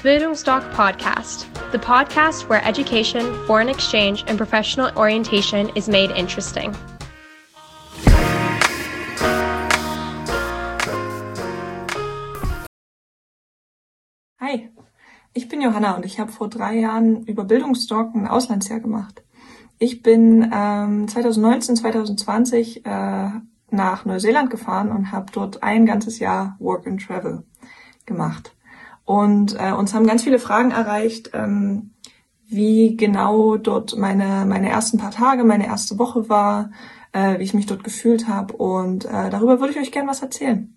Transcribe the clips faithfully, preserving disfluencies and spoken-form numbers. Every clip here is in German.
Bildungsdoc Podcast, the podcast where education, foreign exchange, and professional orientation is made interesting. Hi, ich bin Johanna und ich habe vor drei Jahren über Bildungsdoc ein Auslandsjahr gemacht. Ich bin ähm, zwanzig neunzehn, zwanzig zwanzig äh, nach Neuseeland gefahren und habe dort ein ganzes Jahr Work and Travel gemacht. Und äh, uns haben ganz viele Fragen erreicht, ähm, wie genau dort meine meine ersten paar Tage, meine erste Woche war, äh, wie ich mich dort gefühlt habe. Und äh, darüber würde ich euch gerne was erzählen.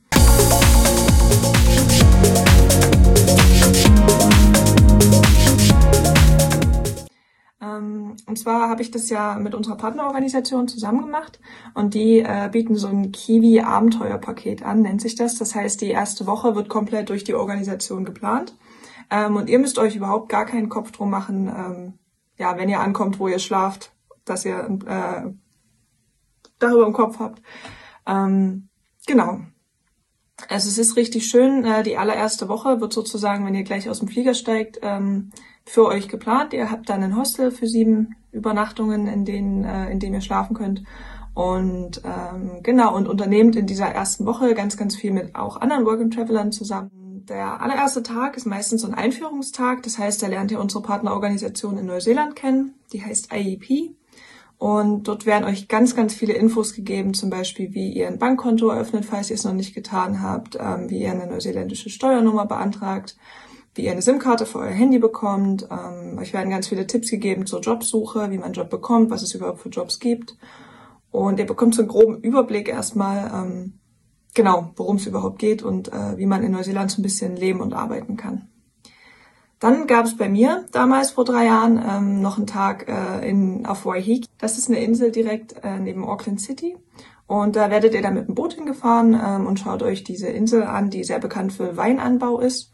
Ähm, und zwar habe ich das ja mit unserer Partnerorganisation zusammen gemacht und die äh, bieten so ein Kiwi-Abenteuerpaket an, nennt sich das. Das heißt, die erste Woche wird komplett durch die Organisation geplant ähm, und ihr müsst euch überhaupt gar keinen Kopf drum machen, ähm, ja, wenn ihr ankommt, wo ihr schlaft, dass ihr äh, darüber im Kopf habt. Ähm, genau. Also es ist richtig schön. Äh, die allererste Woche wird sozusagen, wenn ihr gleich aus dem Flieger steigt, ähm, für euch geplant. Ihr habt dann ein Hostel für sieben Übernachtungen, in denen, äh, in dem ihr schlafen könnt. Und ähm, genau, und unternehmt in dieser ersten Woche ganz, ganz viel mit auch anderen Work-and-Travelern zusammen. Der allererste Tag ist meistens so ein Einführungstag. Das heißt, da lernt ihr unsere Partnerorganisation in Neuseeland kennen. Die heißt I E P. Und dort werden euch ganz, ganz viele Infos gegeben, zum Beispiel, wie ihr ein Bankkonto eröffnet, falls ihr es noch nicht getan habt, ähm, wie ihr eine neuseeländische Steuernummer beantragt, wie ihr eine SIM-Karte für euer Handy bekommt. Ähm, euch werden ganz viele Tipps gegeben zur Jobsuche, wie man einen Job bekommt, was es überhaupt für Jobs gibt. Und ihr bekommt so einen groben Überblick erstmal, ähm, genau, worum es überhaupt geht und äh, wie man in Neuseeland so ein bisschen leben und arbeiten kann. Dann gab es bei mir damals vor drei Jahren ähm, noch einen Tag äh, in auf Waiheke. Das ist eine Insel direkt äh, neben Auckland City. Und da werdet ihr dann mit dem Boot hingefahren ähm, und schaut euch diese Insel an, die sehr bekannt für Weinanbau ist.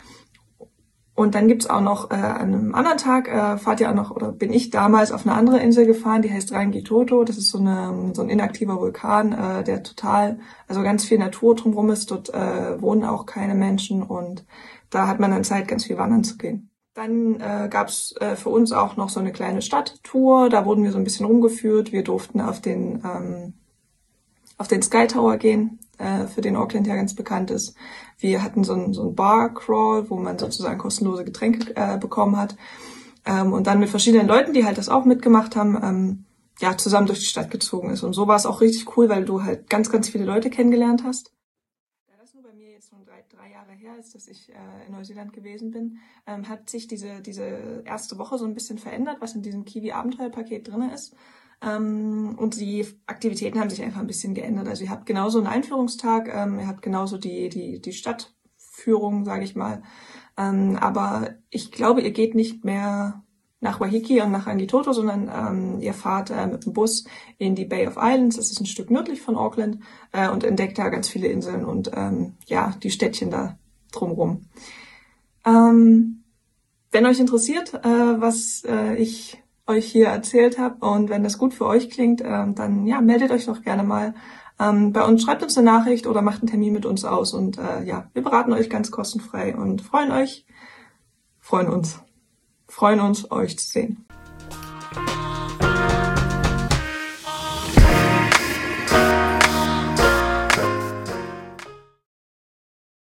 Und dann gibt's auch noch äh, an einem anderen Tag, äh, fahrt ihr auch noch, oder bin ich damals auf eine andere Insel gefahren, die heißt Rangitoto. Das ist so, eine, so ein inaktiver Vulkan, äh, der total, also ganz viel Natur drumherum ist. Dort äh, wohnen auch keine Menschen und da hat man dann Zeit, ganz viel wandern zu gehen. Dann äh, gab's äh, für uns auch noch so eine kleine Stadttour. Da wurden wir so ein bisschen rumgeführt. Wir durften auf den ähm, auf den Sky Tower gehen, äh, für den Auckland ja ganz bekannt ist. Wir hatten so ein so ein Bar-Crawl, wo man sozusagen kostenlose Getränke äh, bekommen hat. Ähm, und dann mit verschiedenen Leuten, die halt das auch mitgemacht haben, ähm, ja, zusammen durch die Stadt gezogen ist. Und so war es auch richtig cool, weil du halt ganz, ganz viele Leute kennengelernt hast. Da das nur bei mir jetzt schon drei, drei Jahre her ist, dass ich äh, in Neuseeland gewesen bin, ähm, hat sich diese diese erste Woche so ein bisschen verändert, was in diesem Kiwi-Abenteuerpaket drin ist. Ähm, und die Aktivitäten haben sich einfach ein bisschen geändert. Also ihr habt genauso einen Einführungstag, ähm, ihr habt genauso die die die Stadtführung, sage ich mal. Ähm, aber ich glaube, ihr geht nicht mehr nach Waiheke und nach Rangitoto, sondern ähm, ihr fahrt äh, mit dem Bus in die Bay of Islands. Das ist ein Stück nördlich von Auckland äh, und entdeckt da ganz viele Inseln und ähm, ja die Städtchen da drumherum. Ähm, wenn euch interessiert, äh, was äh, ich euch hier erzählt habe und wenn das gut für euch klingt, ähm, dann ja meldet euch doch gerne mal ähm, bei uns, schreibt uns eine Nachricht oder macht einen Termin mit uns aus und äh, ja, wir beraten euch ganz kostenfrei und freuen euch, freuen uns, freuen uns, euch zu sehen.